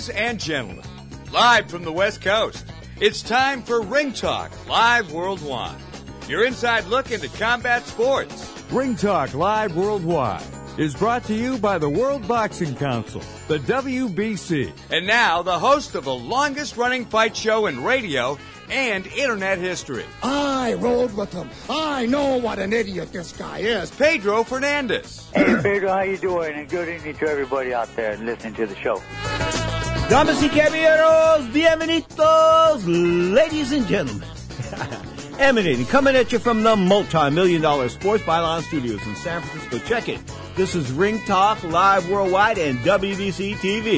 Ladies and gentlemen, live from the West Coast, it's time for Ring Talk Live Worldwide. Your inside look into combat sports. Ring Talk Live Worldwide is brought to you by the World Boxing Council, the WBC. And now, the host of the longest-running fight show in radio and internet history. I rode with him. I know what an idiot this guy is. Pedro Fernandez. Hey, Pedro, how you doing? And good evening to everybody out there listening to the show. Damas y caballeros, bienvenidos, ladies and gentlemen. Emanating, coming at you from the multi-million-dollar Sports Byline Studios in San Francisco. Check it. This is Ring Talk Live Worldwide and WBC TV.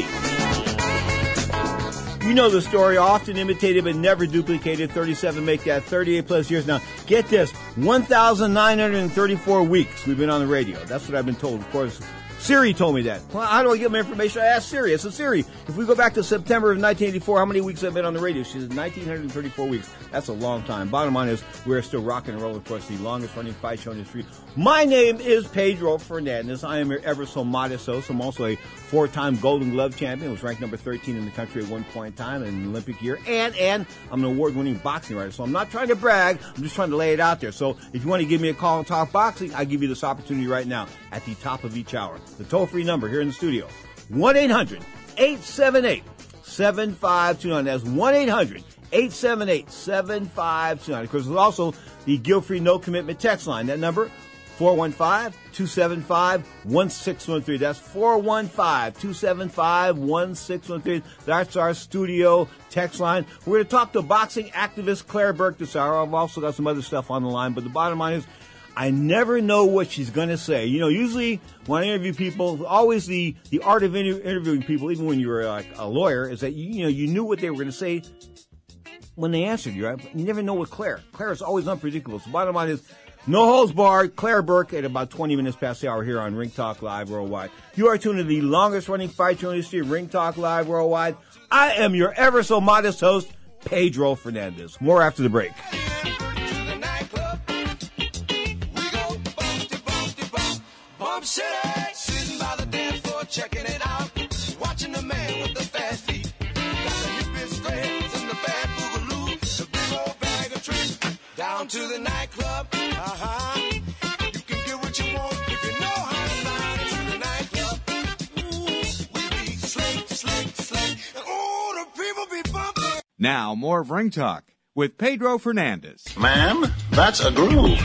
You know the story, often imitated but never duplicated. 37 make that 38 plus years. Now, get this, 1,934 weeks we've been on the radio. That's what I've been told, of course. Siri told me that. Well, how do I get my information? I asked Siri. I said, Siri, if we go back to September of 1984, how many weeks have I been on the radio? She said, 1,934 weeks. That's a long time. Bottom line is, we're still rocking and rolling, of course, the longest running fight show in history. My name is Pedro Fernandez. I am your ever so modest host. I'm also a four-time Golden Glove champion. I was ranked number 13 in the country at one point in time in an Olympic year. And I'm an award-winning boxing writer. So I'm not trying to brag. I'm just trying to lay it out there. So if you want to give me a call and talk boxing, I give you this opportunity right now at the top of each hour. The toll-free number here in the studio, 1-800-878-7529. That's 1-800-878-7529. Of course, there's also the guilt-free no-commitment text line. That number, 415-275-1613. That's 415-275-1613. That's our studio text line. We're going to talk to boxing activist Claire Burke this hour. I've also got some other stuff on the line, but the bottom line is, I never know what she's going to say. You know, usually when I interview people, always the art of interviewing people, even when you're like a lawyer, is that, you knew what they were going to say when they answered you, right? You never know with Claire. Claire is always unpredictable. So the bottom line is, no holds barred, Claire Burke at about 20 minutes past the hour here on Ring Talk Live Worldwide. You are tuned to the longest running fight show in history, Ring Talk Live Worldwide. I am your ever so modest host, Pedro Fernandez. More after the break. City, sitting by the dance floor, checking it out, watching the man with the fast feet. Got the hippie strains and the bad boogaloo, the big old bag of tricks. Down to the nightclub, You can get what you want if you know how to slide into the nightclub. Ooh, we be slick, and ooh, the people be bumping. Now, more of Ring Talk with Pedro Fernandez. Ma'am, that's a groove.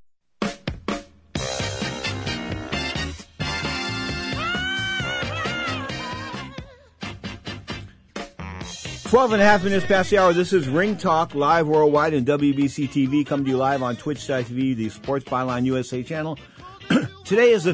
12 and a half minutes past the hour. This is Ring Talk Live Worldwide and WBC TV. Come to you live on Twitch.tv, the Sports Byline USA channel. Today is the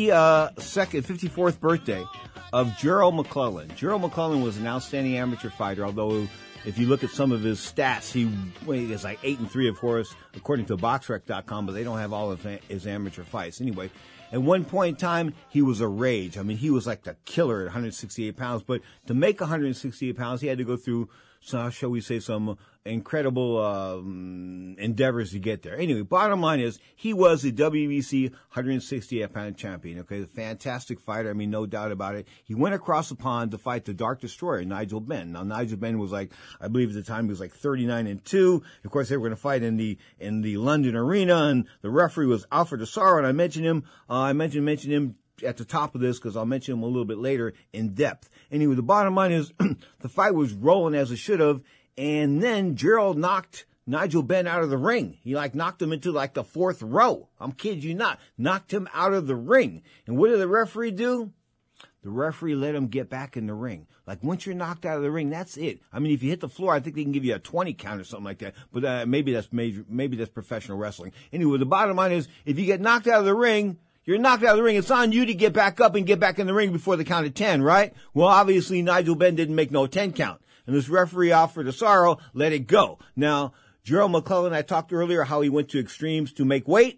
54th birthday of Gerald McClellan. Gerald McClellan was an outstanding amateur fighter, although if you look at some of his stats, he is like 8-3, of course, according to BoxRec.com, but they don't have all of his amateur fights. Anyway, at one point in time, he was a rage. I mean, he was like the killer at 168 pounds. But to make 168 pounds, he had to go through, shall we say, some incredible endeavors to get there. Anyway, bottom line is, he was the WBC 168-pound champion. Okay, a fantastic fighter. I mean, no doubt about it. He went across the pond to fight the Dark Destroyer, Nigel Benn. Now, Nigel Benn was like, I believe at the time he was like 39-2. Of course, they were going to fight in the London arena, and the referee was Alfred Asaro, and I mentioned him. I mentioned him at the top of this because I'll mention him a little bit later in depth. Anyway, the bottom line is the fight was rolling as it should have, and then Gerald knocked Nigel Benn out of the ring. He knocked him into the fourth row. I'm kidding you not. Knocked him out of the ring. And what did the referee do? The referee let him get back in the ring. Once you're knocked out of the ring, that's it. I mean, if you hit the floor, I think they can give you a 20 count or something like that. But maybe that's professional wrestling. Anyway, the bottom line is, if you get knocked out of the ring, you're knocked out of the ring. It's on you to get back up and get back in the ring before the count of 10, right? Well, obviously, Nigel Benn didn't make no 10 count. And this referee, Alfred Asaro, let it go. Now, Gerald McClellan, I talked earlier how he went to extremes to make weight.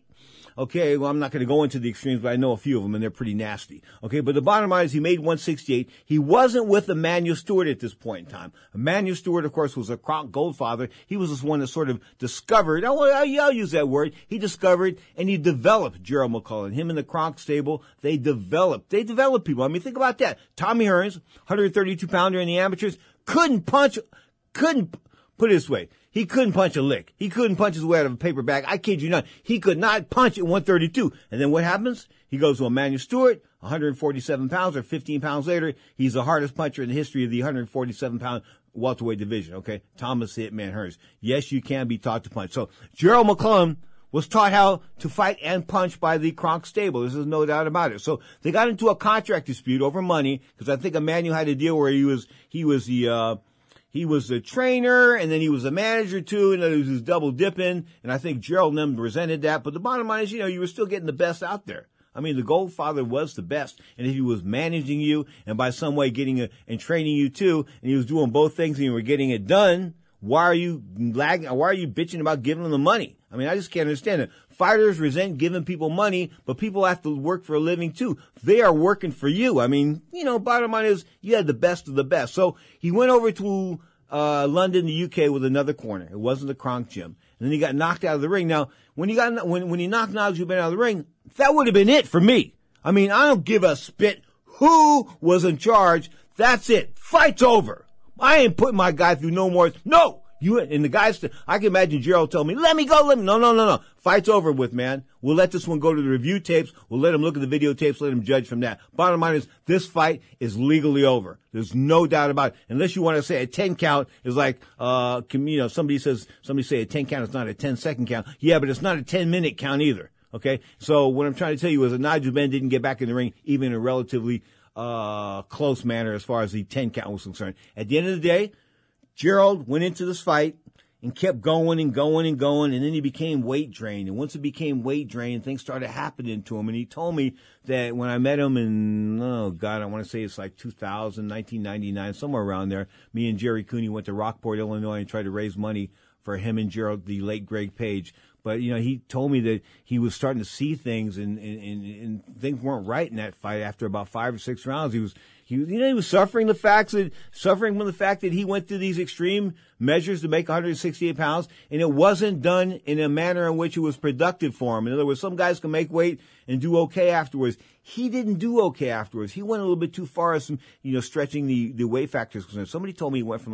Okay, well, I'm not going to go into the extremes, but I know a few of them, and they're pretty nasty. Okay, but the bottom line is he made 168. He wasn't with Emanuel Stewart at this point in time. Emanuel Stewart, of course, was a Kronk Goldfather. He was this one that sort of discovered, I'll use that word, he discovered and he developed Gerald McClellan. Him and the Kronk stable, they developed people. I mean, think about that. Tommy Hearns, 132-pounder in the amateurs, couldn't put it this way. He couldn't punch a lick. He couldn't punch his way out of a paper bag. I kid you not. He could not punch at 132. And then what happens? He goes to Emanuel Stewart, 147 pounds or 15 pounds later. He's the hardest puncher in the history of the 147-pound welterweight division, okay? Thomas Hitman Hearns. Yes, you can be taught to punch. So Gerald McClellan was taught how to fight and punch by the Kronk stable. There's no doubt about it. So they got into a contract dispute over money because I think Emanuel had a deal where he was the trainer, and then he was the manager too, and he was double dipping, and I think Gerald and them resented that. But the bottom line is, you were still getting the best out there. I mean, the Goldfather was the best, and if he was managing you and by some way and training you too, and he was doing both things and you were getting it done, why are you lagging? Why are you bitching about giving them the money? I mean, I just can't understand it. Fighters resent giving people money, but people have to work for a living too. They are working for you. I mean, bottom line is you had the best of the best. So he went over to London, the UK, with another corner. It wasn't the Kronk gym. And then he got knocked out of the ring. Now, when he knocked Nigel Benn out of the ring, that would have been it for me. I mean, I don't give a spit who was in charge. That's it. Fight's over. I ain't putting my guy through no more. No! And the guys, I can imagine Gerald telling me, let me go. No. Fight's over with, man. We'll let this one go to the review tapes. We'll let him look at the videotapes, let him judge from that. Bottom line is, this fight is legally over. There's no doubt about it. Unless you want to say a 10 count is like, somebody say a 10 count is not a 10-second count. Yeah, but it's not a 10-minute count either. Okay? So what I'm trying to tell you is that Nigel Benn didn't get back in the ring even in a relatively, close manner as far as the 10 count was concerned. At the end of the day, Gerald went into this fight and kept going, and then he became weight drained. And once it became weight drained, things started happening to him. And he told me that when I met him in, I want to say it's like 2000, 1999, somewhere around there, me and Jerry Cooney went to Rockport, Illinois, and tried to raise money for him and Gerald, the late Greg Page. But, he told me that he was starting to see things and things weren't right in that fight after about 5 or 6 rounds. He was suffering from the fact that he went through these extreme measures to make 168 pounds, and it wasn't done in a manner in which it was productive for him. In other words, some guys can make weight and do okay afterwards. He didn't do okay afterwards. He went a little bit too far as stretching the weight factors. Somebody told me he went from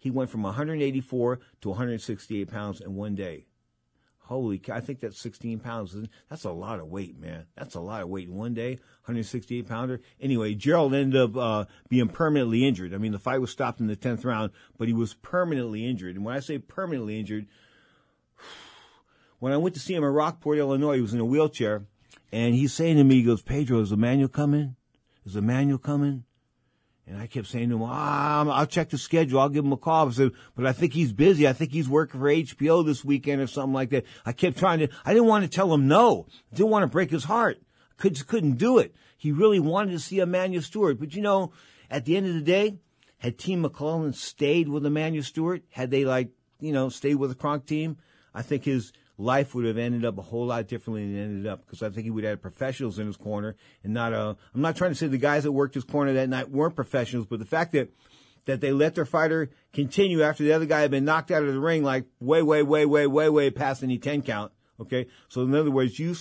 184 to 168 pounds in one day. Holy cow, I think that's 16 pounds. That's a lot of weight, man. That's a lot of weight in one day, 168-pounder. Anyway, Gerald ended up being permanently injured. I mean, the fight was stopped in the 10th round, but he was permanently injured. And when I say permanently injured, when I went to see him in Rockport, Illinois, he was in a wheelchair, and he's saying to me, he goes, Pedro, is Emanuel coming? Is Emanuel coming? And I kept saying to him, I'll check the schedule. I'll give him a call. I said, but I think he's busy. I think he's working for HBO this weekend or something like that. I kept I didn't want to tell him no. I didn't want to break his heart. Just couldn't do it. He really wanted to see Emanuel Stewart. But at the end of the day, had Team McClellan stayed with Emanuel Stewart, had they stayed with the Kronk team, I think his life would have ended up a whole lot differently than it ended up, because I think he would have had professionals in his corner and not I'm not trying to say the guys that worked his corner that night weren't professionals, but the fact that they let their fighter continue after the other guy had been knocked out of the ring like way past any 10 count. Okay. So in other words, you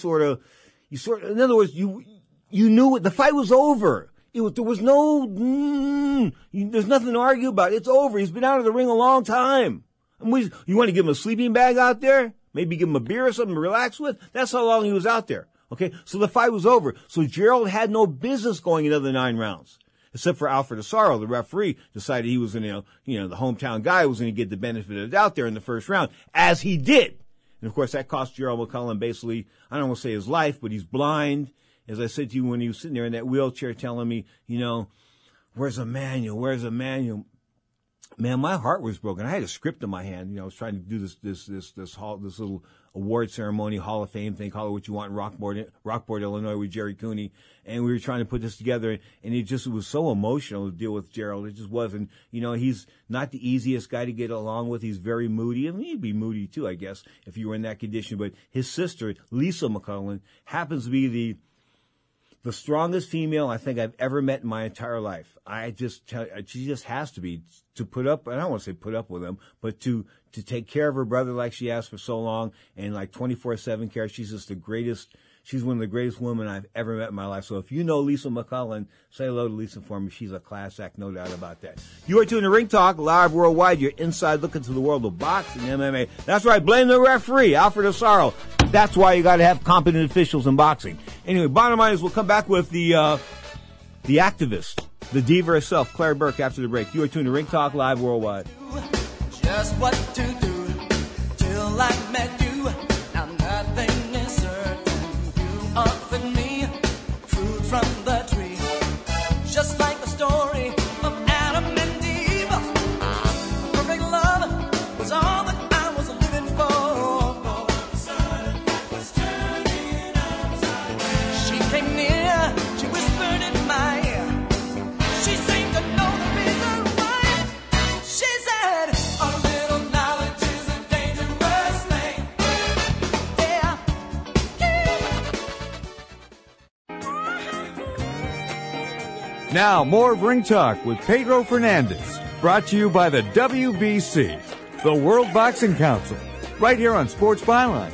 knew the fight was over. There was there's nothing to argue about. It's over. He's been out of the ring a long time. You want to give him a sleeping bag out there? Maybe give him a beer or something to relax with? That's how long he was out there. Okay? So the fight was over. So Gerald had no business going another 9 rounds. Except for Alfred Asaro, the referee, decided he was the hometown guy was going to get the benefit of the doubt there in the first round, as he did. And of course, that cost Gerald McClellan basically, I don't want to say his life, but he's blind. As I said to you when he was sitting there in that wheelchair telling me, where's Emanuel? Man, my heart was broken. I had a script in my hand. I was trying to do this little award ceremony, Hall of Fame thing, call it what you want, in Rockport, Illinois, with Jerry Cooney, and we were trying to put this together, and it was so emotional to deal with Gerald. It just wasn't, he's not the easiest guy to get along with. He's very moody. I mean, he'd be moody too, I guess, if you were in that condition. But his sister, Lisa McClellan, happens to be the strongest female I think I've ever met in my entire life. She just has to be, to put up, and I don't want to say put up with him, but to take care of her brother like she has for so long, and like 24/7 care. She's just she's one of the greatest women I've ever met in my life. So if you know Lisa McClellan, say hello to Lisa for me. She's a class act, no doubt about that. You are tuned to Ring Talk, live worldwide. Your inside look into the world of boxing and MMA. That's right, blame the referee, Alfred Asaro. That's why you got to have competent officials in boxing. Anyway, bottom line is we'll come back with the activist, the diva herself, Claire Burke, after the break. You are tuned to Ring Talk, live worldwide. Just what to do till I met you. Now nothing is certain. You offered me fruit from the tree, just like the story of Adam and Eve. Perfect love was all that I was living for. The sun that was turning upside down. She came near, she whispered in my ear. She seemed to know the reason why. She said, a little knowledge is a dangerous thing. Yeah. Now, more of Ring Talk with Pedro Fernandez, brought to you by the WBC, the World Boxing Council, right here on Sports Byline.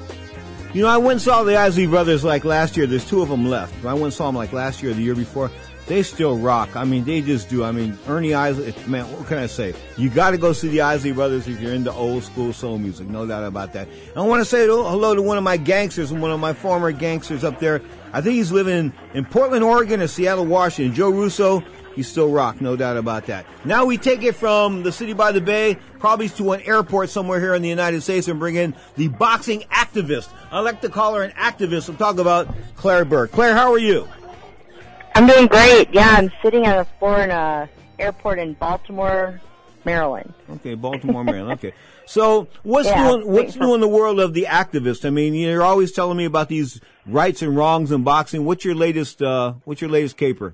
I went and saw the Isley Brothers like last year. There's two of them left. I went and saw them like last year or the year before. They still rock. I mean, they just do. I mean, Ernie Isley, man, what can I say? You got to go see the Isley Brothers if you're into old school soul music. No doubt about that. I want to say hello to one of my gangsters, one of my former gangsters up there. I think he's living in Portland, Oregon, or Seattle, Washington. Joe Russo, he still rock. No doubt about that. Now we take it from the city by the bay, probably to an airport somewhere here in the United States, and bring in the boxing activist. I like to call her an activist. We'll talk about Claire Burke. Claire, how are you? I'm doing great. Yeah, I'm sitting on the floor in a airport in Baltimore, Maryland. Okay, Baltimore, Maryland. Okay. So what's new in the world of the activist? I mean, you're always telling me about these rights and wrongs in boxing. What's your latest caper?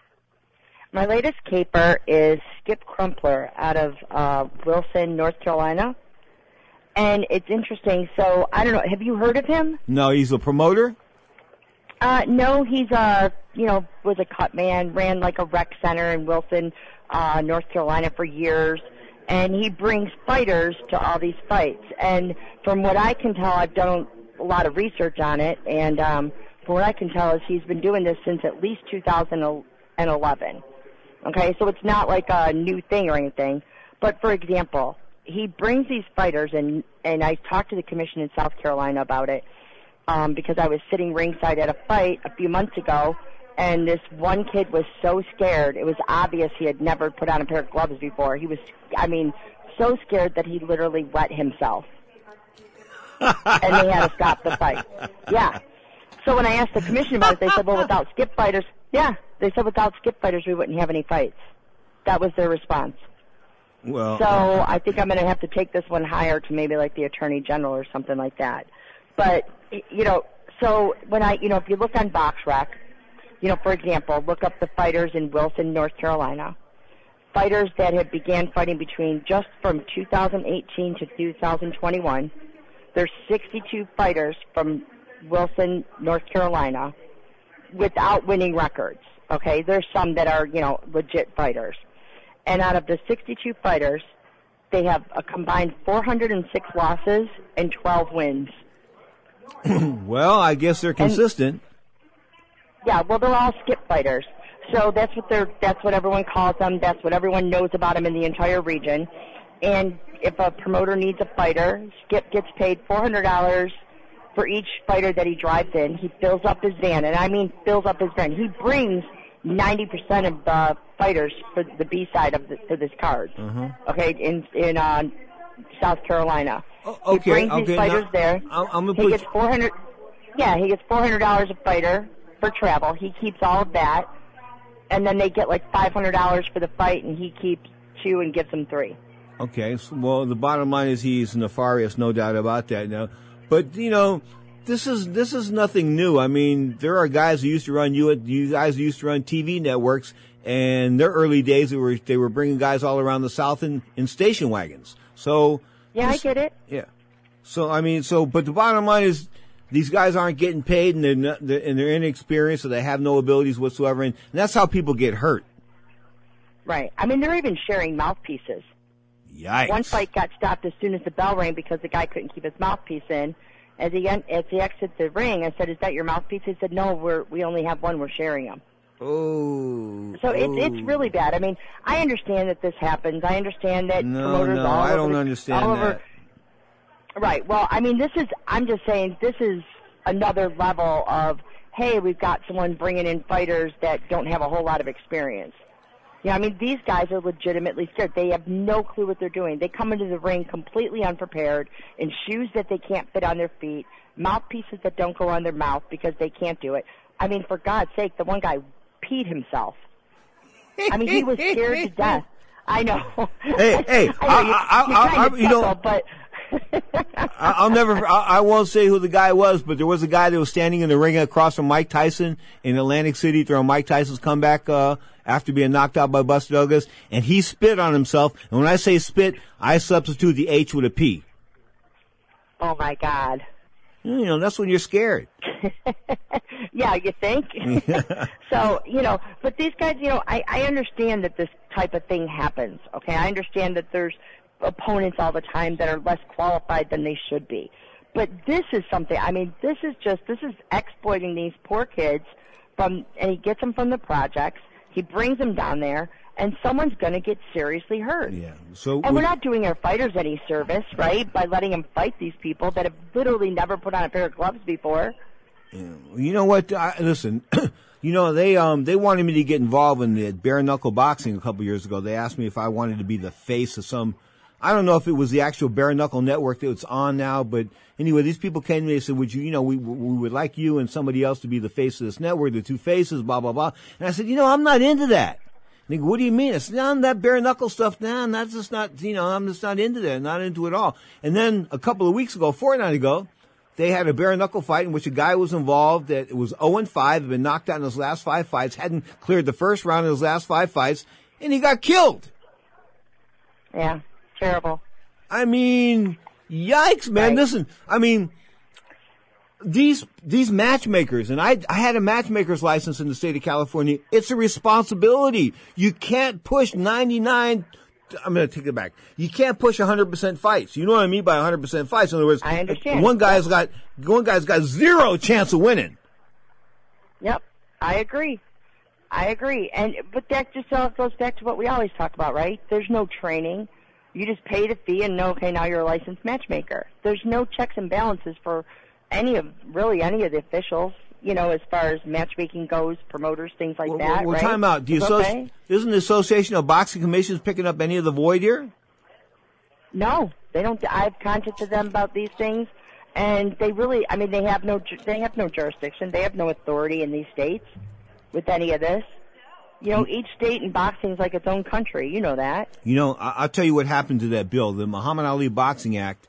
My latest caper is Skip Crumpler out of Wilson, North Carolina. And it's interesting. So, I don't know, have you heard of him? No, he's a promoter? No, he's was a cut man, ran like a rec center in Wilson, North Carolina for years. And he brings fighters to all these fights. And from what I can tell, I've done a lot of research on it. And from what I can tell is he's been doing this since at least 2011. Okay, so it's not like a new thing or anything. But, for example, he brings these fighters, and I talked to the commission in South Carolina about it because I was sitting ringside at a fight a few months ago, and this one kid was so scared. It was obvious he had never put on a pair of gloves before. He was, so scared that he literally wet himself. And they had to stop the fight. Yeah. So when I asked the commission about it, they said, well, without skip fighters, we wouldn't have any fights. That was their response. Well, so I think I'm going to have to take this one higher to maybe like the Attorney General or something like that. But, so when if you look on BoxRec, for example, look up the fighters in Wilson, North Carolina. Fighters that have began fighting just from 2018 to 2021. There's 62 fighters from Wilson, North Carolina, without winning records. Okay, there's some that are, legit fighters. And out of the 62 fighters, they have a combined 406 losses and 12 wins. Well, I guess they're consistent. Yeah, well, they're all skip fighters. So that's what everyone calls them. That's what everyone knows about them in the entire region. And if a promoter needs a fighter, Skip gets paid $400 for each fighter that he drives in. He fills up his van, and I mean fills up his van. He brings 90% of the fighters for the B side for this card. Okay, in South Carolina. Okay, he brings these fighters there. He gets $400. Yeah, he gets $400 a fighter for travel. He keeps all of that, and then they get like $500 for the fight, and he keeps 2 and gives them 3. Okay, well, the bottom line is he's nefarious, no doubt about that. Now, But, you know, this is nothing new. I mean, there are guys who used to run you guys who used to run TV networks, and their early days they were bringing guys all around the South in station wagons. So yeah, I get it. Yeah. So I mean, but the bottom line is these guys aren't getting paid, and they're inexperienced, so they have no abilities whatsoever, and that's how people get hurt. Right. I mean, they're even sharing mouthpieces. Yikes. One fight got stopped as soon as the bell rang because the guy couldn't keep his mouthpiece in. As he exits the ring, I said, "Is that your mouthpiece?" He said, "No, we only have one. We're sharing them." Oh. So it's really bad. I mean, I understand that this happens. I understand that promoters No, I don't understand that. Right. Well, I mean, I'm just saying this is another level of, hey, we've got someone bringing in fighters that don't have a whole lot of experience. Yeah, I mean, these guys are legitimately scared. They have no clue what they're doing. They come into the ring completely unprepared, in shoes that they can't fit on their feet, mouthpieces that don't go on their mouth because they can't do it. I mean, for God's sake, the one guy peed himself. I mean, he was scared to death. I know. Hey, but I won't say who the guy was, but there was a guy that was standing in the ring across from Mike Tyson in Atlantic City during Mike Tyson's comeback after being knocked out by Buster Douglas, and he spit on himself. And when I say spit, I substitute the H with a P. Oh my God. You know, that's when you're scared. Yeah, you think? So, you know, but these guys, you know, I understand that this type of thing happens, okay? I understand that there's opponents all the time that are less qualified than they should be. But this is something, I mean, this is exploiting these poor kids and he gets them from the projects, he brings them down there, and someone's going to get seriously hurt. Yeah. And we're not doing our fighters any service, right, by letting them fight these people that have literally never put on a pair of gloves before. Yeah. You know what? Listen, you know, they wanted me to get involved in the bare knuckle boxing a couple years ago. They asked me if I wanted to be the face of some, I don't know if it was the actual bare knuckle network that it's on now, but anyway, these people came to me and said, would you, you know, we would like you and somebody else to be the face of this network, the two faces, blah, blah, blah. And I said, you know, I'm not into that. And they go, what do you mean? I said, no, that bare knuckle stuff, nah, that's just not, you know, I'm just not into that, not into it all. And then a couple of weeks ago, fortnight ago, they had a bare knuckle fight in which a guy was involved that was 0-5, had been knocked out in his last 5 fights, hadn't cleared the first round in his last 5 fights, and he got killed. Yeah, terrible. I mean, yikes, man. Right. Listen, I mean, these matchmakers, and I had a matchmaker's license in the state of California. It's a responsibility. You can't push 99. I'm going to take it back. You can't push 100% fights. You know what I mean by 100% fights? In other words, I understand. One guy's got zero chance of winning. Yep, I agree. But that just all goes back to what we always talk about, right? There's no training. You just pay the fee and know, okay, now you're a licensed matchmaker. There's no checks and balances for any of the officials, you know, as far as matchmaking goes, promoters, things like that, well, right? time out. Isn't the Association of Boxing Commissions picking up any of the void here? No, they don't. I've contacted them about these things, and they really, I mean, they have no jurisdiction. They have no authority in these states with any of this. You know, each state in boxing is like its own country. You know that. You know, I'll tell you what happened to that bill. The Muhammad Ali Boxing Act,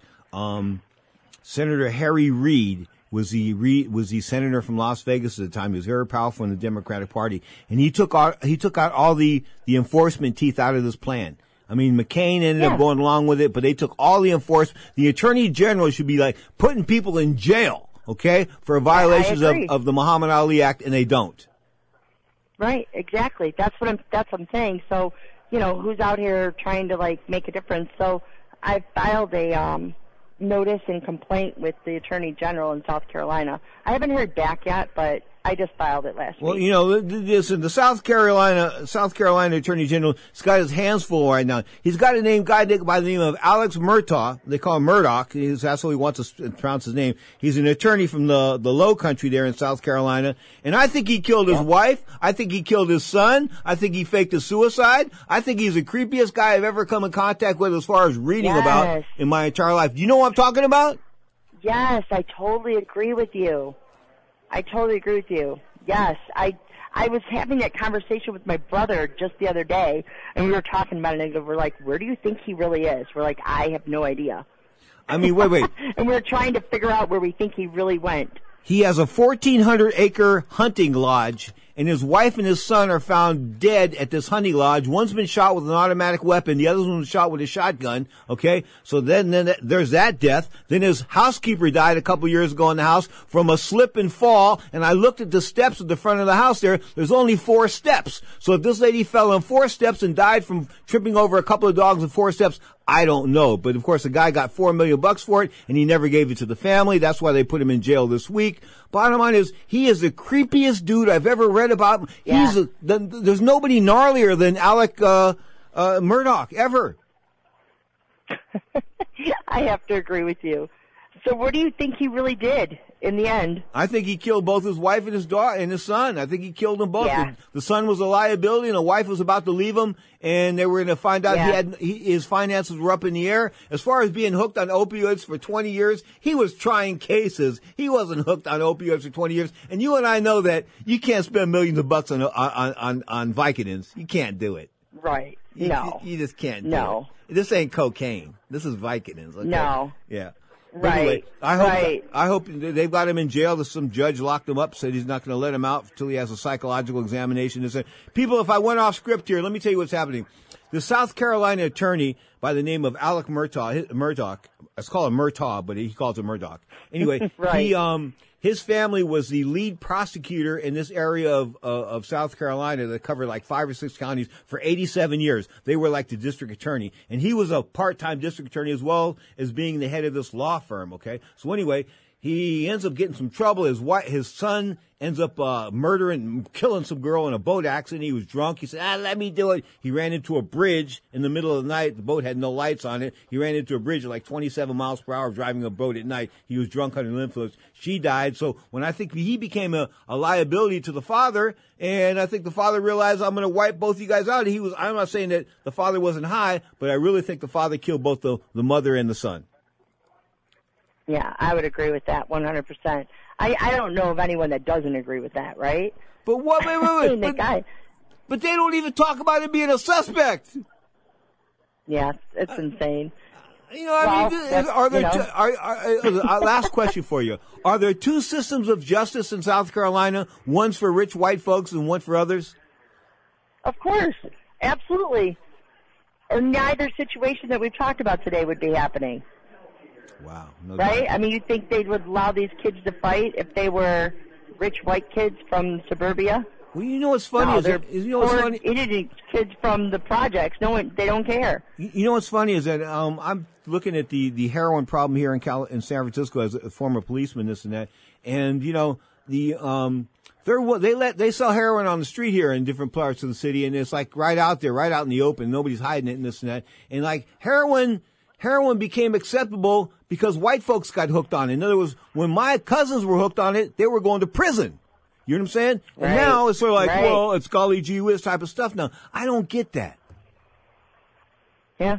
Senator Harry Reid was the senator from Las Vegas at the time. He was very powerful in the Democratic Party, and he took out all the enforcement teeth out of this plan. I mean, McCain ended up going along with it, but they took all the enforcement. The Attorney General should be like putting people in jail, okay, for violations of the Muhammad Ali Act, and they don't. Right, exactly. That's what I'm saying. So, you know, who's out here trying to like make a difference? So, I filed a notice and complaint with the Attorney General in South Carolina. I haven't heard back yet, but I just filed it last week. Well, you know, the South Carolina Attorney General has got his hands full right now. He's got a guy by the name of Alex Murtaugh. They call him Murdoch. That's what he wants to pronounce his name. He's an attorney from the Low Country there in South Carolina. And I think he killed his wife. I think he killed his son. I think he faked a suicide. I think he's the creepiest guy I've ever come in contact with as far as reading about in my entire life. Do you know what I'm talking about? Yes, I totally agree with you. Yes, I was having that conversation with my brother just the other day, and we were talking about it, and we're like, where do you think he really is? We're like, I have no idea. I mean, wait. And we're trying to figure out where we think he really went. He has a 1,400-acre hunting lodge, and his wife and his son are found dead at this hunting lodge. One's been shot with an automatic weapon. The other one was shot with a shotgun. Okay, so then there's that death. Then his housekeeper died a couple years ago in the house from a slip and fall. And I looked at the steps at the front of the house there. There's only 4 steps. So if this lady fell on 4 steps and died from tripping over a couple of dogs at 4 steps, I don't know. But of course, the guy got $4 million for it, and he never gave it to the family. That's why they put him in jail this week. Bottom line is, he is the creepiest dude I've ever read about. Yeah. There's nobody gnarlier than Alec Murdaugh ever. I have to agree with you. So what do you think he really did in the end? I think he killed both his wife and his daughter and his son. I think he killed them both. Yeah. The son was a liability, and the wife was about to leave him, and they were going to find out his finances were up in the air. As far as being hooked on opioids for 20 years, he was trying cases. He wasn't hooked on opioids for 20 years. And you and I know that you can't spend millions of bucks on Vicodins. You can't do it. Right. No. You just can't do it. This ain't cocaine. This is Vicodins. Okay? No. Yeah. Right. Anyway, I hope they've got him in jail. Some judge locked him up, said he's not going to let him out until he has a psychological examination. People, if I went off script here, let me tell you what's happening. The South Carolina attorney by the name of Alec Murdaugh, let's call him Murtaugh, but he calls him Murdaugh. Anyway, right. His family was the lead prosecutor in this area of South Carolina that covered like 5 or 6 counties for 87 years. They were like the district attorney. And he was a part-time district attorney as well as being the head of this law firm, okay? So anyway, he ends up getting some trouble. His son ends up murdering, killing some girl in a boat accident. He was drunk. He said, let me do it. He ran into a bridge in the middle of the night. The boat had no lights on it. He ran into a bridge at like 27 miles per hour driving a boat at night. He was drunk under the influence. She died. So when I think he became a liability to the father, and I think the father realized, I'm going to wipe both of you guys out. I'm not saying that the father wasn't high, but I really think the father killed both the mother and the son. Yeah, I would agree with that 100%. I don't know of anyone that doesn't agree with that, right? But what? Wait. But they don't even talk about him being a suspect. Yeah, it's insane. Are there? Last question for you: are there 2 systems of justice in South Carolina? One's for rich white folks and one for others. Of course, absolutely. Or neither situation that we've talked about today would be happening. Wow. No right? doubt. I mean, you think they would allow these kids to fight if they were rich white kids from suburbia? Well, you know what's funny? No, they're poor idiot kids from the projects. They don't care. You know what's funny is that I'm looking at the heroin problem here in San Francisco as a former policeman, this and that, and they sell heroin on the street here in different parts of the city, and it's like right out there, right out in the open. Nobody's hiding it and this and that, and like heroin became acceptable because white folks got hooked on it. In other words, when my cousins were hooked on it, they were going to prison. You know what I'm saying? Right. And now it's sort of like, well, it's golly gee whiz type of stuff now. I don't get that. Yeah.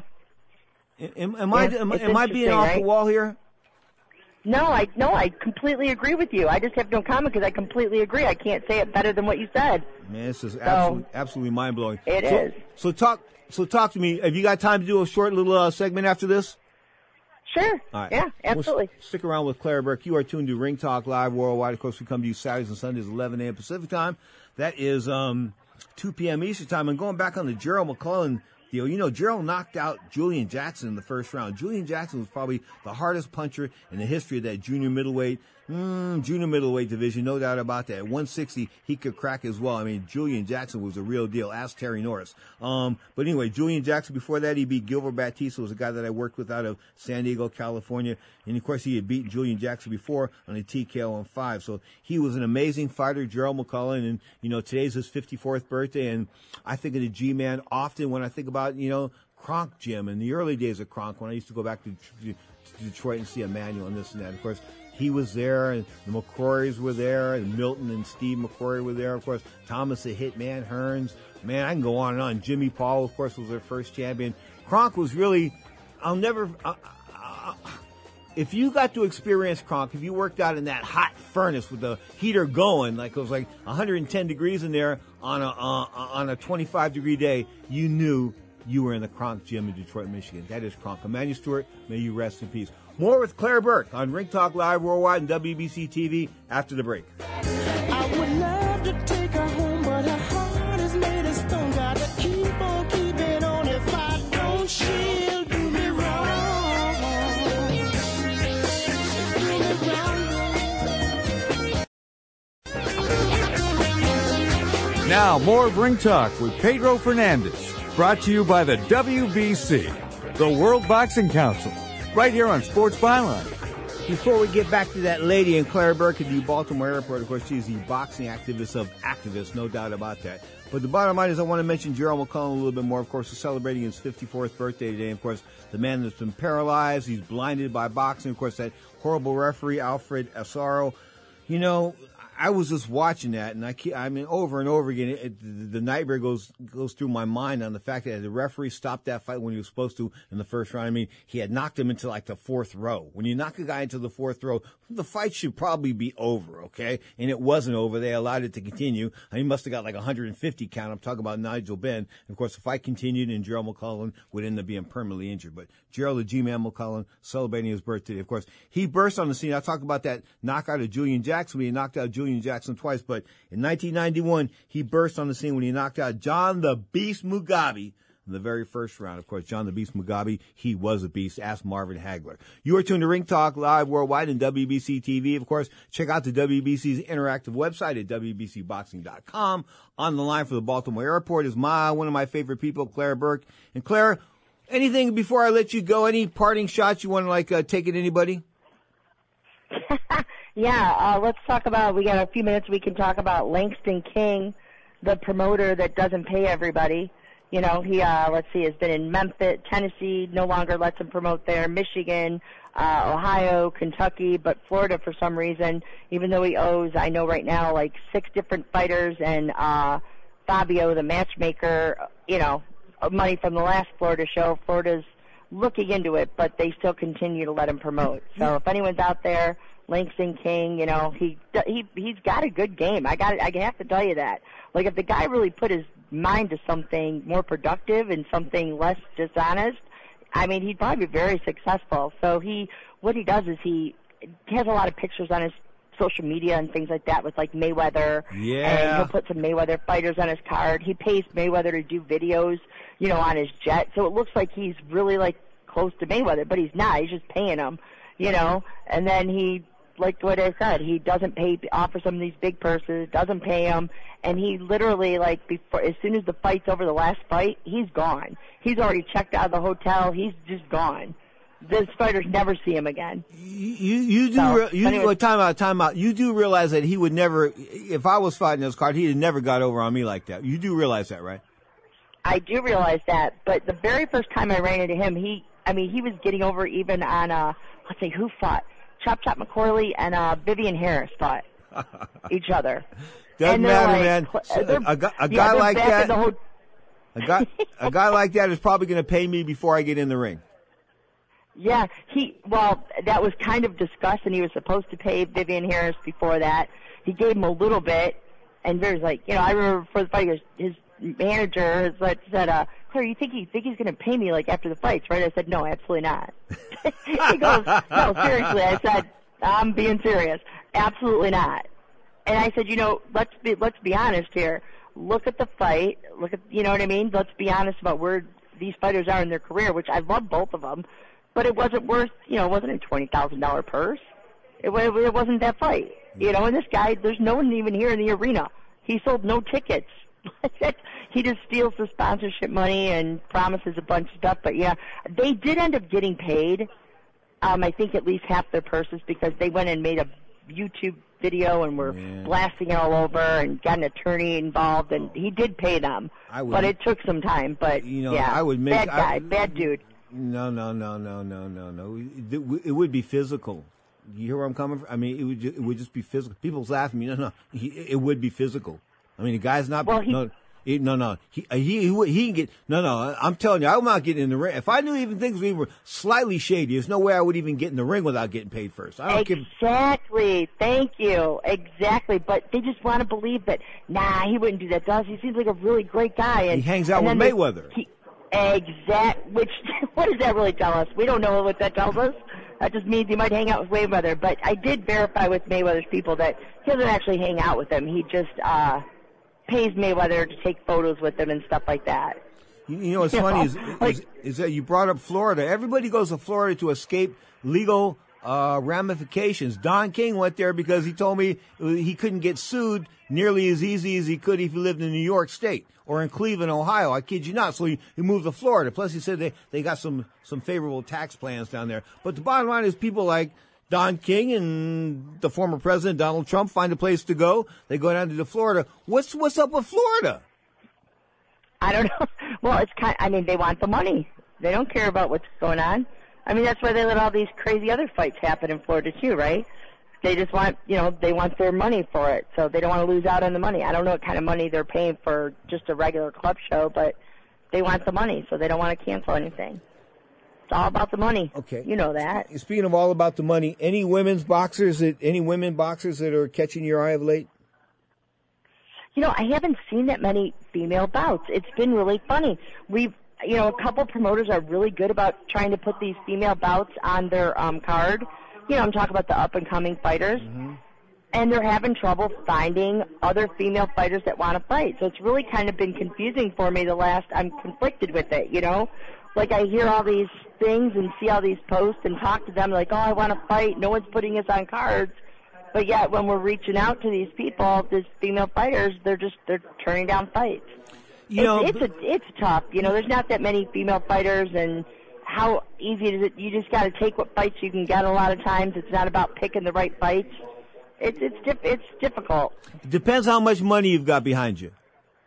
Am I being off the wall here? No, I completely agree with you. I just have no comment because I completely agree. I can't say it better than what you said. Man, this is absolutely mind-blowing. It is. So talk to me. Have you got time to do a short little segment after this? Sure. All right. Yeah, absolutely. We'll stick around with Clara Burke. You are tuned to Ring Talk Live worldwide. Of course, we come to you Saturdays and Sundays, 11 a.m. Pacific time. That is 2 p.m. Eastern time. And going back on the Gerald McClellan deal, Gerald knocked out Julian Jackson in the first round. Julian Jackson was probably the hardest puncher in the history of that junior middleweight division, no doubt about that. At 160, he could crack as well. I mean, Julian Jackson was a real deal. Ask Terry Norris. But anyway, Julian Jackson, before that, he beat Gilbert Batista, was a guy that I worked with out of San Diego, California. And, of course, he had beaten Julian Jackson before on a TKO on 5. So he was an amazing fighter, Gerald McClellan. And, today's his 54th birthday. And I think of the G-Man often when I think about, Kronk Jim in the early days of Kronk, when I used to go back to Detroit and see Emmanuel and this and that. Of course, he was there, and the McCrories were there, and Milton and Steve McCrory were there. Of course, Thomas the Hitman Hearns. Man, I can go on and on. Jimmy Paul, of course, was their first champion. Kronk was really, if you got to experience Kronk, if you worked out in that hot furnace with the heater going, like it was like 110 degrees in there on a 25-degree day, you knew you were in the Kronk gym in Detroit, Michigan. That is Kronk. Emmanuel Stewart, may you rest in peace. More with Claire Burke on Ring Talk Live Worldwide and WBC TV after the break. I would love to take her home, but her heart is made of stone. Gotta keep on keeping on. If I don't, she'll do me wrong. Do me wrong. Now, more of Ring Talk with Pedro Fernandez. Brought to you by the WBC, the World Boxing Council. Right here on Sports Byline. Before we get back to that lady in Claire Burke at the Baltimore airport, of course, she's the boxing activist of activists, no doubt about that. But the bottom line is I want to mention Gerald McClellan a little bit more. Of course, he's celebrating his 54th birthday today. Of course, the man that's been paralyzed, he's blinded by boxing. Of course, that horrible referee, Alfred Asaro. You know, I was just watching that, and I mean, over and over again, the nightmare goes through my mind on the fact that the referee stopped that fight when he was supposed to in the first round. I mean, he had knocked him into like the fourth row. When you knock a guy into the fourth row, the fight should probably be over, okay? And it wasn't over. They allowed it to continue. And he must have got like 150 count. I'm talking about Nigel Benn. And of course, the fight continued, and Gerald McClellan would end up being permanently injured. But Gerald the G-Man McClellan celebrating his birthday. Of course, he burst on the scene. I talked about that knockout of Julian Jackson. He knocked out Julian Jackson twice. But in 1991, he burst on the scene when he knocked out John the Beast Mugabe in the very first round. Of course, John the Beast Mugabe, he was a beast. Ask Marvin Hagler. You are tuned to Ring Talk Live Worldwide and WBC TV. Of course, check out the WBC's interactive website at WBCBoxing.com. On the line for the Baltimore airport is one of my favorite people, Claire Burke. And Claire, anything before I let you go? Any parting shots you want to take at anybody? Yeah, let's talk about, we got a few minutes, we can talk about Langston King, the promoter that doesn't pay everybody. You know, he, has been in Memphis, Tennessee, no longer lets him promote there, Michigan, Ohio, Kentucky, but Florida for some reason, even though he owes, I know right now, like 6 different fighters and Fabio, the matchmaker, money from the last Florida show. Florida's looking into it, but they still continue to let him promote. So if anyone's out there, Langston King, he's got a good game. I have to tell you that. Like, if the guy really put his mind to something more productive and something less dishonest, I mean, he'd probably be very successful. So what he does is he has a lot of pictures on his social media and things like that with like Mayweather. Yeah. And he'll put some Mayweather fighters on his card. He pays Mayweather to do videos, on his jet. So it looks like he's really like close to Mayweather, but he's not. He's just paying him, and then he, like what I said, he doesn't offer some of these big purses, doesn't pay him, and he literally, as soon as the fight's over, the last fight, he's gone. He's already checked out of the hotel. He's just gone. Those fighters never see him again. Time out. You do realize that he would never, if I was fighting this card, he'd never got over on me like that. You do realize that, right? I do realize that, but the very first time I ran into him, he was getting over even on, let's see, who fought? Chop McCorley and Vivian Harris fought each other. Doesn't matter, man. A guy like that, a guy like that is probably going to pay me before I get in the ring. Yeah, that was kind of discussed, and he was supposed to pay Vivian Harris before that. He gave him a little bit, and there's I remember before the fight, his manager said, Claire, you think he's going to pay me after the fights, right? I said, no, absolutely not. He goes, no, seriously. I said, I'm being serious. Absolutely not. And I said, let's be honest here. Look at the fight. Look at, you know what I mean? Let's be honest about where these fighters are in their career, which I love both of them, but it wasn't worth, it wasn't a $20,000 purse. It wasn't that fight. And this guy, there's no one even here in the arena. He sold no tickets. He just steals the sponsorship money and promises a bunch of stuff. But, yeah, they did end up getting paid, I think at least half their purses, because they went and made a YouTube video and were blasting it all over and got an attorney involved, and he did pay them. But it took some time. But, I would make, bad guy, bad dude. No. It would be physical. You hear where I'm coming from? I mean, it would just be physical. People's laughing at me. No. It would be physical. I mean, the guy's not. Well, he can get. No. I'm telling you, I'm not getting in the ring. If I knew even things were slightly shady, there's no way I would even get in the ring without getting paid first. Exactly. Thank you. Exactly. But they just want to believe that. Nah, he wouldn't do that. Does he? Seems like a really great guy. And he hangs out with Mayweather. What does that really tell us? We don't know what that tells us. That just means he might hang out with Mayweather. But I did verify with Mayweather's people that he doesn't actually hang out with them. He just pays Mayweather to take photos with him and stuff like that. You know what's funny is that you brought up Florida. Everybody goes to Florida to escape legal ramifications. Don King went there because he told me he couldn't get sued nearly as easy as he could if he lived in New York State or in Cleveland, Ohio. I kid you not. So he moved to Florida. Plus, he said they got some favorable tax plans down there. But the bottom line is people like Don King and the former president, Donald Trump, find a place to go. They go down to Florida. What's up with Florida? I don't know. Well, they want the money. They don't care about what's going on. I mean, that's why they let all these crazy other fights happen in Florida too, right? They just want, they want their money for it, so they don't want to lose out on the money. I don't know what kind of money they're paying for just a regular club show, but they want the money, so they don't want to cancel anything. It's all about the money. Okay. You know that. Speaking of all about the money, any women boxers that are catching your eye of late? I haven't seen that many female bouts. It's been really funny. A couple promoters are really good about trying to put these female bouts on their card. I'm talking about the up-and-coming fighters. Mm-hmm. And they're having trouble finding other female fighters that want to fight. So it's really kind of been confusing for me I'm conflicted with it, Like I hear all these things and see all these posts and talk to them like, oh, I want to fight. No one's putting us on cards. But yet when we're reaching out to these people, these female fighters, they're turning down fights. It's tough. There's not that many female fighters, and how easy is it? You just got to take what fights you can get. A lot of times, it's not about picking the right fights. It's difficult. It depends how much money you've got behind you.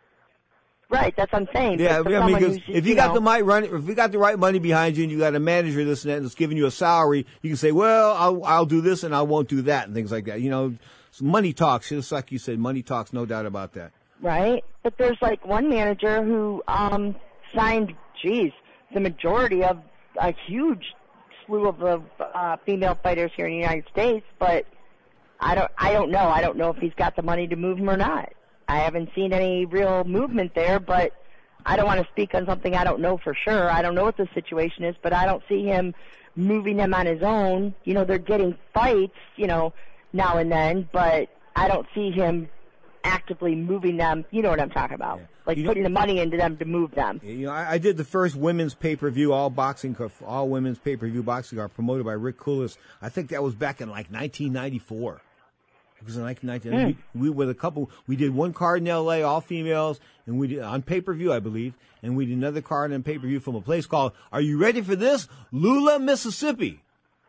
Right, that's what I'm saying. Yeah, because if you got the right money behind you, and you got a manager, this and that, that's giving you a salary, you can say, well, I'll do this and I won't do that, and things like that. Money talks. Just like you said, money talks. No doubt about that. Right, but there's like one manager who signed, the majority of a huge slew of female fighters here in the United States. But I don't know. I don't know if he's got the money to move them or not. I haven't seen any real movement there, but I don't want to speak on something I don't know for sure. I don't know what the situation is, but I don't see him moving them on his own. They're getting fights, now and then, but I don't see him actively moving them. You know what I'm talking about. Yeah. Like putting the money into them to move them. I did the first women's pay-per-view, all women's pay-per-view boxing are promoted by Rick Coulis. I think that was back in like 1994. It was in 1990. We with a couple. We did one card in L.A., all females, and we did on pay-per-view, I believe, and we did another card on pay-per-view from a place called, are you ready for this? Lula, Mississippi.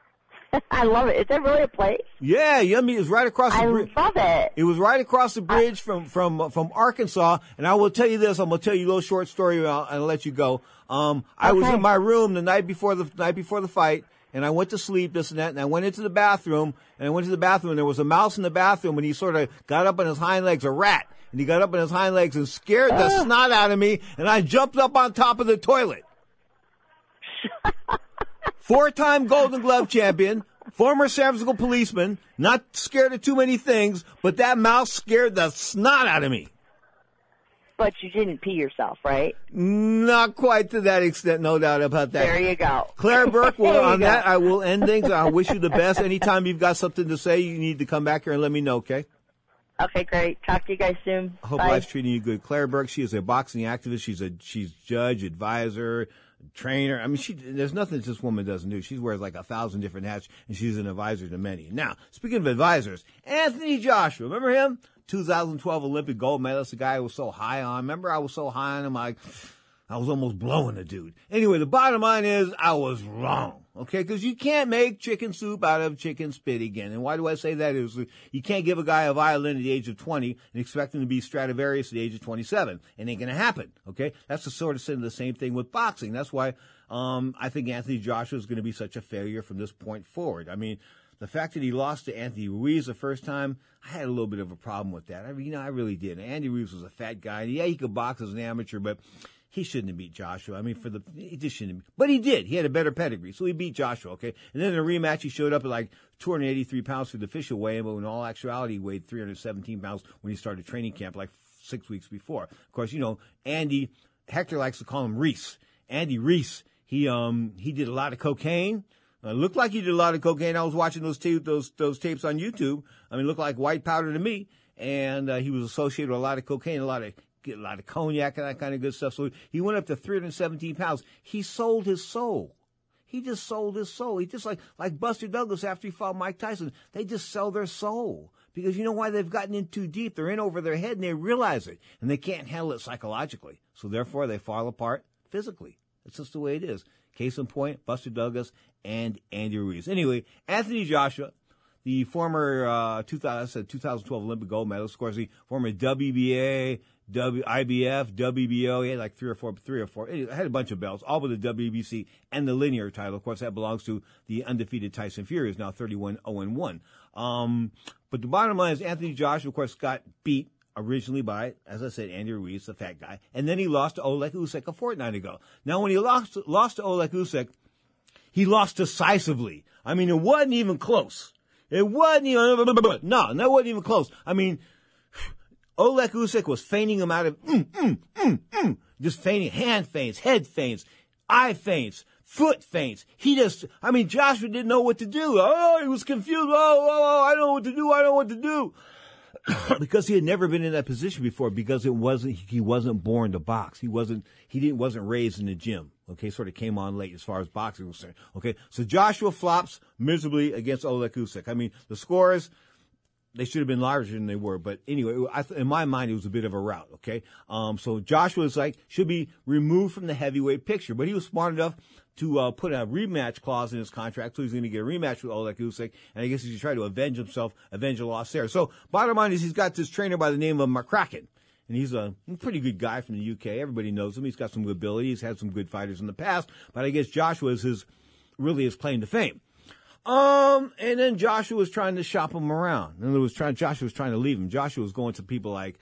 I love it. Is that really a place? Yeah, it was right across the bridge. I love it. It was right across the bridge from Arkansas. And I will tell you this. I'm going to tell you a little short story, and I'll let you go. I was in my room the night before the fight, and I went to sleep, this and that, and I went into the bathroom, and there was a mouse in the bathroom, and he sort of got up on his hind legs, a rat, and he got up on his hind legs and scared the snot out of me, and I jumped up on top of the toilet. 4-time Golden Glove champion, former San Francisco policeman, not scared of too many things, but that mouse scared the snot out of me. But you didn't pee yourself, right? Not quite to that extent, no doubt about that. There you go. Claire Burke, that, I will end things. I wish you the best. Anytime you've got something to say, you need to come back here and let me know, okay? Okay, great. Talk to you guys soon. I hope Bye. life's treating you good. Claire Burke, she is a boxing activist. She's judge, advisor, trainer. I mean, there's nothing this woman doesn't do. She wears like 1,000 different hats, and she's an advisor to many. Now, speaking of advisors, Anthony Joshua, remember him? 2012 Olympic gold medalist, the guy I was so high on. Remember, I was so high on him, I was almost blowing the dude. Anyway, the bottom line is I was wrong, okay? Because you can't make chicken soup out of chicken spit again. And why do I say that? Is you can't give a guy a violin at the age of 20 and expect him to be Stradivarius at the age of 27. It ain't going to happen, okay? That's the same thing with boxing. That's why I think Anthony Joshua is going to be such a failure from this point forward. I mean, the fact that he lost to Anthony Ruiz the first time, I had a little bit of a problem with that. I mean, I really did. Andy Ruiz was a fat guy. Yeah, he could box as an amateur, but he shouldn't have beat Joshua. I mean, he just shouldn't have. But he did. He had a better pedigree, so he beat Joshua, okay? And then in a rematch, he showed up at like 283 pounds for the official weigh-in, but in all actuality, he weighed 317 pounds when he started training camp like 6 weeks before. Of course, Hector likes to call him Reese. Andy Reese, he did a lot of cocaine. Looked like he did a lot of cocaine. I was watching those tapes on YouTube. I mean, looked like white powder to me. And he was associated with a lot of cocaine, a lot of cognac and that kind of good stuff. So he went up to 317 pounds. He sold his soul. He just sold his soul. He just like Buster Douglas after he fought Mike Tyson. They just sell their soul. Because you know why? They've gotten in too deep. They're in over their head and they realize it. And they can't handle it psychologically. So therefore they fall apart physically. That's just the way it is. Case in point, Buster Douglas and Andy Ruiz. Anyway, Anthony Joshua, the former 2012 Olympic gold medalist, of course, the former WBA, IBF, WBO. He had like three or four. He had a bunch of belts, all with the WBC and the linear title. Of course, that belongs to the undefeated Tyson Fury, who's now 31-0-1. But the bottom line is Anthony Joshua, of course, got beat originally by, as I said, Andy Ruiz, the fat guy. And then he lost to Oleg Usyk a fortnight ago. Now, when he lost to Oleg Usyk, he lost decisively. I mean, it wasn't even close. It wasn't even, no, that wasn't even close. I mean, Oleg Usyk was feigning him out of, just feigning, hand feints, head feints, eye feints, foot feints. Joshua didn't know what to do. Oh, he was confused. I don't know what to do. Because he had never been in that position before, because he wasn't born to box. He wasn't raised in the gym. Okay, sort of came on late as far as boxing was concerned. Okay, so Joshua flops miserably against Oleg Usyk. I mean, the scores, they should have been larger than they were, but anyway, in my mind, it was a bit of a rout. Okay, so Joshua should be removed from the heavyweight picture, but he was smart enough to put a rematch clause in his contract, so he's going to get a rematch with Oleg Usyk, and I guess he's going to try to avenge a loss there. So bottom line is he's got this trainer by the name of McCracken, and he's a pretty good guy from the UK. Everybody knows him. He's got some good ability. He's had some good fighters in the past, but I guess Joshua is his claim to fame. And then Joshua was trying to shop him around. Joshua was trying to leave him. Joshua was going to people like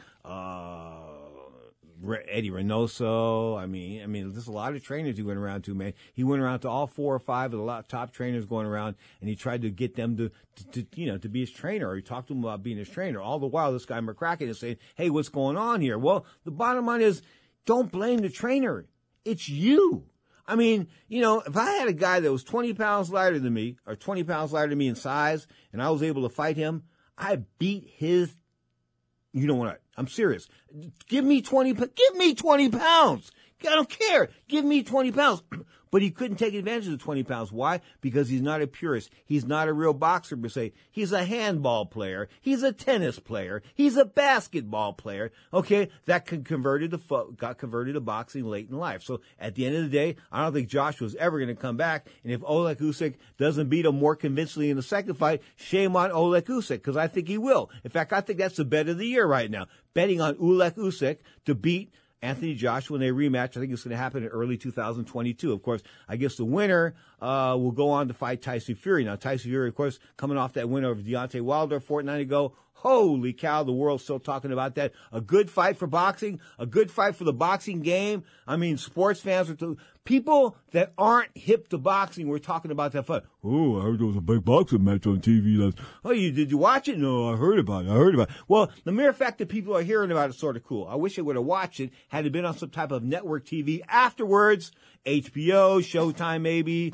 Eddie Reynoso. I mean, there's a lot of trainers he went around to, man. He went around to all 4 or 5 of the top trainers going around, and he tried to get them to be his trainer, or he talked to them about being his trainer. All the while, this guy McCracken is saying, hey, what's going on here? Well, the bottom line is, don't blame the trainer. It's you. I mean, if I had a guy that was 20 pounds lighter than me, or 20 pounds lighter than me in size, and I was able to fight him, I beat his, you know what, I'm serious. Give me 20 pounds. I don't care. Give me 20 pounds. But he couldn't take advantage of the 20 pounds. Why? Because he's not a purist. He's not a real boxer per se. He's a handball player. He's a tennis player. He's a basketball player. Okay, that got converted to boxing late in life. So at the end of the day, I don't think Joshua's ever going to come back. And if Oleg Usyk doesn't beat him more convincingly in the second fight, shame on Oleg Usyk, because I think he will. In fact, I think that's the bet of the year right now. Betting on Oleg Usyk to beat Anthony Joshua when they rematch. I think it's going to happen in early 2022. Of course, I guess the winner will go on to fight Tyson Fury. Now, Tyson Fury, of course, coming off that win over Deontay Wilder a fortnight ago. Holy cow, the world's still talking about that. A good fight for boxing, a good fight for the boxing game. I mean, sports fans people that aren't hip to boxing were talking about that fight. Oh, I heard there was a big boxing match on TV. Did you watch it? No, I heard about it. Well, the mere fact that people are hearing about it is sort of cool. I wish I would have watched it had it been on some type of network TV afterwards. HBO, Showtime, maybe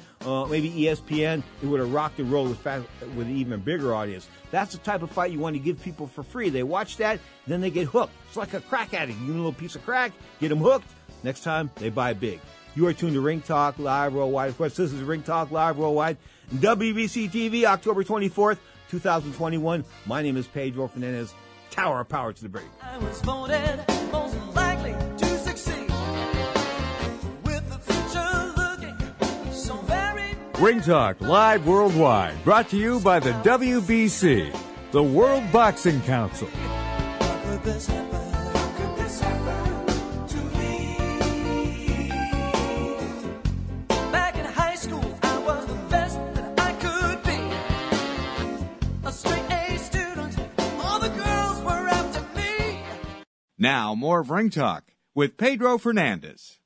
ESPN. It would have rocked and rolled with an even bigger audience. That's the type of fight you want to give people for free. They watch that, then they get hooked. It's like a crack addict. You get a little piece of crack, get them hooked. Next time, they buy big. You are tuned to Ring Talk Live Worldwide. Of course, this is Ring Talk Live Worldwide. WBC TV, October 24th, 2021. My name is Pedro Fernandez. Tower of Power to the break. I was voted most likely to succeed. With the future looking so very... Ring Talk Live Worldwide. Brought to you by the WBC, the World Boxing Council. Now, more of Ring Talk with Pedro Fernandez.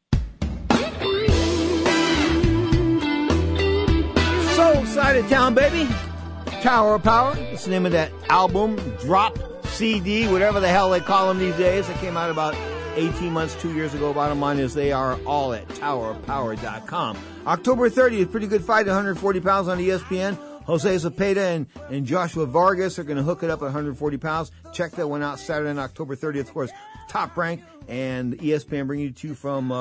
Soul Side of Town, baby. Tower of Power. That's the name of that album, drop, CD, whatever the hell they call them these days. It came out about 18 months, 2 years ago. Bottom line is they are all at towerofpower.com. October 30th, pretty good fight, 140 pounds on ESPN. Jose Zepeda and Joshua Vargas are going to hook it up at 140 pounds. Check that one out Saturday on October 30th. Of course, Top Rank and ESPN bringing you to you from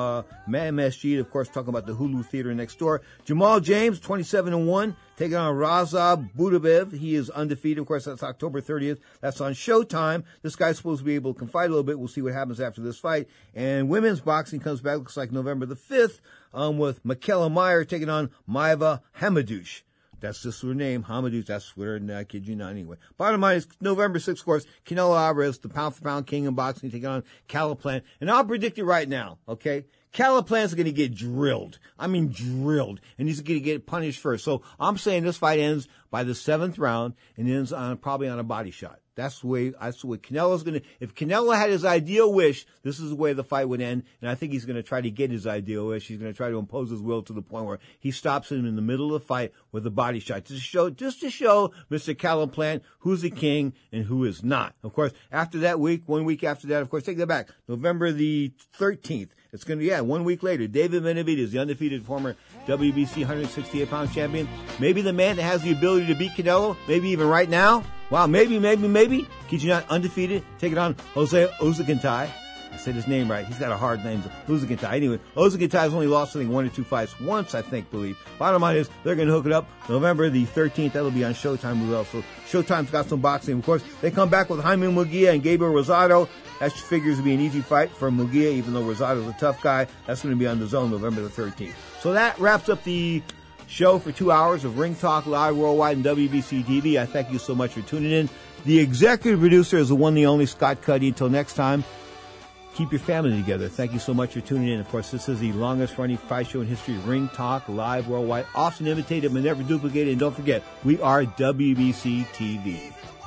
MSG. Of course, talking about the Hulu Theater next door. Jamal James, 27-1, taking on Raza Budabev. He is undefeated. Of course, that's October 30th. That's on Showtime. This guy's supposed to be able to fight a little bit. We'll see what happens after this fight. And women's boxing comes back, looks like November the 5th, with Michaela Meyer taking on Maiva Hamadouche. That's just her name, Hamadouche. That's what I kid you not anyway. Bottom line is November 6th, of course, Canelo Alvarez, the pound-for-pound king in boxing, taking on Caliplan. And I'll predict it right now, okay? Caliplan's going to get drilled. I mean drilled. And he's going to get punished first. So I'm saying this fight ends by the 7th round and ends probably on a body shot. That's the way Canelo's going to, if Canelo had his ideal wish, this is the way the fight would end. And I think he's going to try to get his ideal wish. He's going to try to impose his will to the point where he stops him in the middle of the fight with a body shot. Just to show Mr. Caliplan who's the king and who is not. Of course, after that week, 1 week after that, of course, take that back. November the 13th. It's going to be, 1 week later. David Benavidez, the undefeated former WBC 168-pound champion. Maybe the man that has the ability to beat Canelo, maybe even right now. Wow, maybe. Kid you not, undefeated, taking on Jose Uzacantai. I said his name right. He's got a hard name, Uzacantai. Anyway, Uzacantai has only lost, I think, 1 or 2 fights once, I think, believe. Bottom line is, they're going to hook it up November the 13th. That'll be on Showtime as well. So Showtime's got some boxing. Of course, they come back with Jaime Munguia and Gabriel Rosado. That figures to be an easy fight for Munguia, even though Rosado's a tough guy. That's going to be on the Zone November the 13th. So that wraps up the show for 2 hours of Ring Talk Live Worldwide and WBC TV. I thank you so much for tuning in. The executive producer is the one, the only, Scott Cuddy. Until next time, keep your family together. Thank you so much for tuning in. Of course, this is the longest running fight show in history, Ring Talk Live Worldwide. Often imitated but never duplicated. And don't forget, we are WBC TV.